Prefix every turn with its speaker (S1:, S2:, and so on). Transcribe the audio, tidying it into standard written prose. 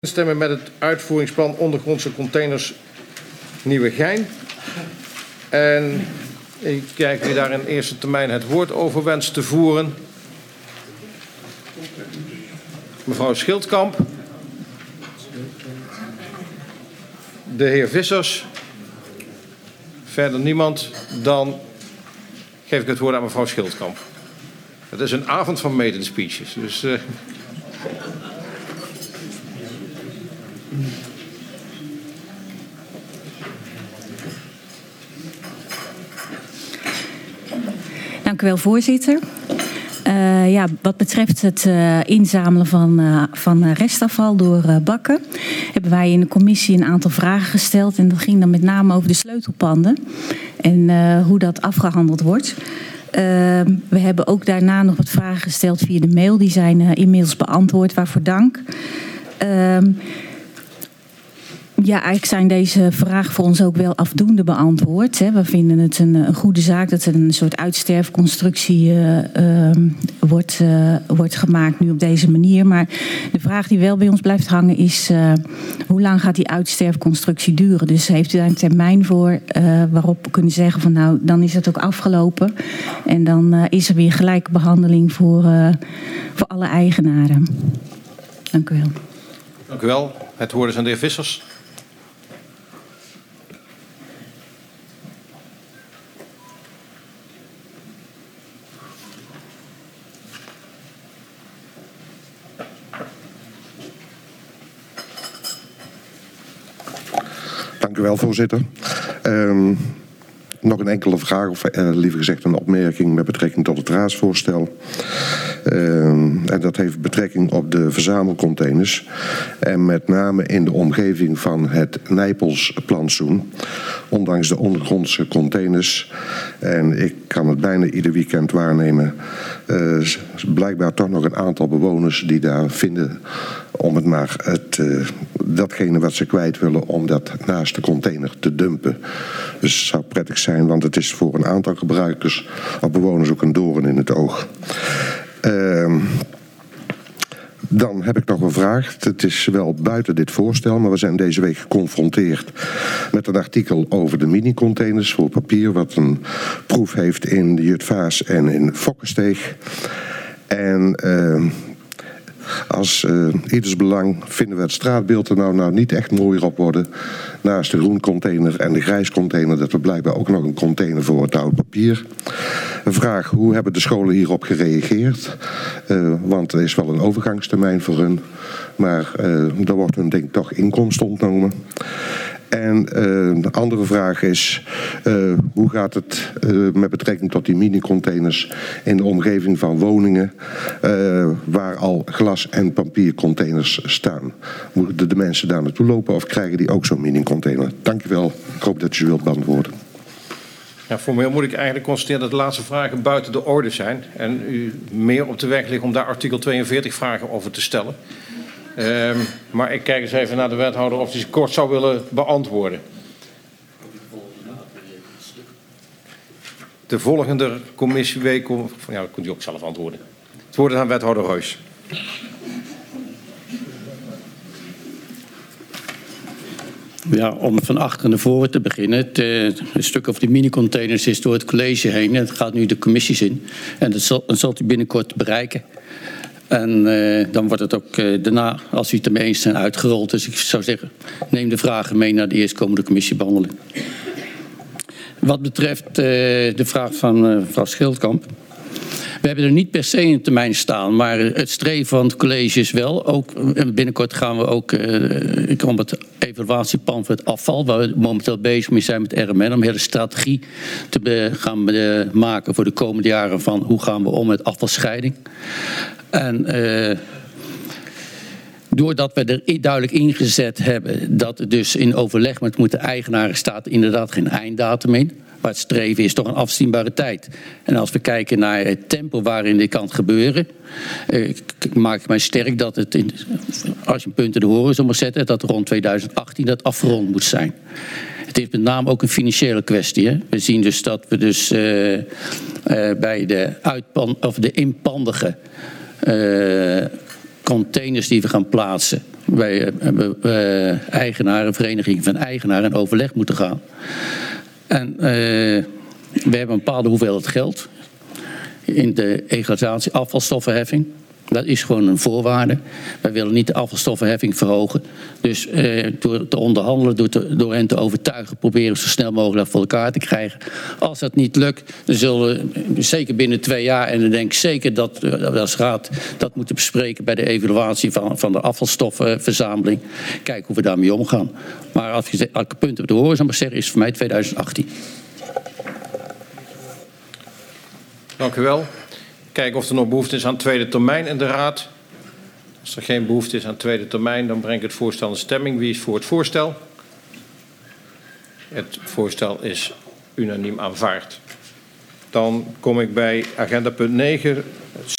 S1: Stemmen met het uitvoeringsplan ondergrondse containers Nieuwegein. En ik kijk wie daar in eerste termijn het woord over wenst te voeren. Mevrouw Schildkamp. De heer Vissers. Verder niemand. Dan geef ik het woord aan mevrouw Schildkamp. Het is een avond van maiden speeches. Dus...
S2: Dank u wel, voorzitter. Wat betreft het inzamelen van restafval door bakken, hebben wij in de commissie een aantal vragen gesteld. En dat ging dan met name over de sleutelpanden en hoe dat afgehandeld wordt. We hebben ook daarna nog wat vragen gesteld via de mail. Die zijn inmiddels beantwoord, waarvoor dank. Eigenlijk zijn deze vragen voor ons ook wel afdoende beantwoord. We vinden het een goede zaak dat er een soort uitsterfconstructie wordt gemaakt nu op deze manier. Maar de vraag die wel bij ons blijft hangen is, hoe lang gaat die uitsterfconstructie duren? Dus heeft u daar een termijn voor waarop we kunnen zeggen van nou, dan is het ook afgelopen. En dan is er weer gelijke behandeling voor alle eigenaren. Dank u wel.
S1: Dank u wel. Het woord is aan de heer Vissers.
S3: Dank u wel, voorzitter. Nog een enkele vraag, of liever gezegd een opmerking met betrekking tot het raadsvoorstel. En dat heeft betrekking op de verzamelcontainers. En met name in de omgeving van het Nijpelsplantsoen. Ondanks de ondergrondse containers. En ik kan het bijna ieder weekend waarnemen. Blijkbaar toch nog een aantal bewoners die daar vinden om het maar datgene wat ze kwijt willen, om dat naast de container te dumpen. Dus het zou prettig zijn, want het is voor een aantal gebruikers of bewoners ook een doorn in het oog. Dan heb ik nog een vraag. Het is wel buiten dit voorstel, maar we zijn deze week geconfronteerd met een artikel over de mini-containers voor papier, wat een proef heeft in de Jutphaas en in Fokkesteeg. En als ieders belang vinden we het straatbeeld er nou niet echt mooier op worden. Naast de groencontainer en de grijscontainer, dat we blijkbaar ook nog een container voor het oud papier. Een vraag, hoe hebben de scholen hierop gereageerd? Want er is wel een overgangstermijn voor hun. Maar er wordt hun denk ik toch inkomsten ontnomen. En de andere vraag is, hoe gaat het met betrekking tot die mini-containers in de omgeving van woningen waar al glas- en papiercontainers staan? Moeten de mensen daar naartoe lopen of krijgen die ook zo'n mini-container? Dank u wel. Ik hoop dat u wilt beantwoorden.
S1: Ja, formeel moet ik eigenlijk constateren dat de laatste vragen buiten de orde zijn. En u meer op de weg ligt om daar artikel 42 vragen over te stellen. Maar ik kijk eens even naar de wethouder of hij ze kort zou willen beantwoorden. De volgende commissieweek... Ja, dat kunt u ook zelf antwoorden. Het woord is aan wethouder Reus.
S4: Ja, om van achter naar voren te beginnen. Het stuk over de mini-containers is door het college heen. En het gaat nu de commissies in. En dat zal u binnenkort bereiken. En dan wordt het ook daarna, als u het ermee eens zijn, uitgerold. Dus ik zou zeggen, neem de vragen mee naar de eerstkomende commissiebehandeling. Wat betreft de vraag van mevrouw Schildkamp. We hebben er niet per se een termijn staan, maar het streven van het college is wel. Ook, binnenkort gaan we ook om het evaluatieplan voor het afval, waar we momenteel bezig mee zijn met RMN, om een hele strategie te gaan maken voor de komende jaren van hoe gaan we om met afvalscheiding. En doordat we er duidelijk ingezet hebben dat er dus in overleg met de eigenaren staat inderdaad geen einddatum in. Maar het streven is toch een afzienbare tijd. En als we kijken naar het tempo waarin dit kan gebeuren, maak ik mij sterk dat het, als je een punt in de horizon moet zetten, dat rond 2018 dat afgerond moet zijn. Het is met name ook een financiële kwestie. Hè? We zien dus dat we dus bij de inpandige containers die we gaan plaatsen, wij hebben eigenaren, vereniging van eigenaren in overleg moeten gaan. En we hebben een bepaalde hoeveelheid geld in de egalisatie afvalstoffenheffing. Dat is gewoon een voorwaarde. Wij willen niet de afvalstoffenheffing verhogen. Dus door te onderhandelen, door hen te overtuigen, proberen we zo snel mogelijk dat voor elkaar te krijgen. Als dat niet lukt, dan zullen we zeker binnen 2 jaar, en dan denk ik zeker dat we als raad dat moeten bespreken bij de evaluatie van de afvalstoffenverzameling. Kijken hoe we daarmee omgaan. Maar als ik een punt op de horizon mag zeggen, is voor mij 2018.
S1: Dank u wel. Kijken of er nog behoefte is aan tweede termijn in de Raad. Als er geen behoefte is aan tweede termijn, dan breng ik het voorstel in stemming. Wie is voor het voorstel? Het voorstel is unaniem aanvaard. Dan kom ik bij agenda punt 9.